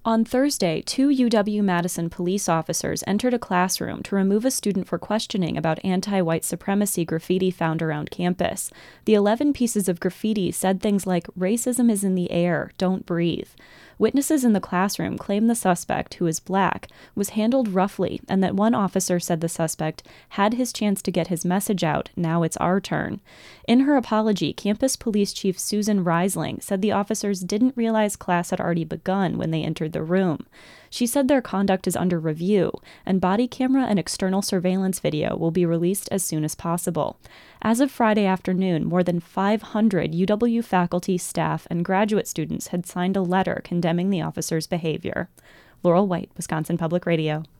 On Thursday, two UW-Madison police officers entered a classroom to remove a student for questioning about anti-white supremacy graffiti found around campus. The 11 pieces of graffiti said things like, "Racism is in the air, don't breathe." Witnesses in the classroom claim the suspect, who is black, was handled roughly, and that one officer said the suspect had his chance to get his message out, now it's our turn. In her apology, Campus Police Chief Susan Reisling said the officers didn't realize class had already begun when they entered the room. She said their conduct is under review, and body camera and external surveillance video will be released as soon as possible. As of Friday afternoon, more than 500 UW faculty, staff, and graduate students had signed a letter condemning the officers' behavior. Laurel White, Wisconsin Public Radio.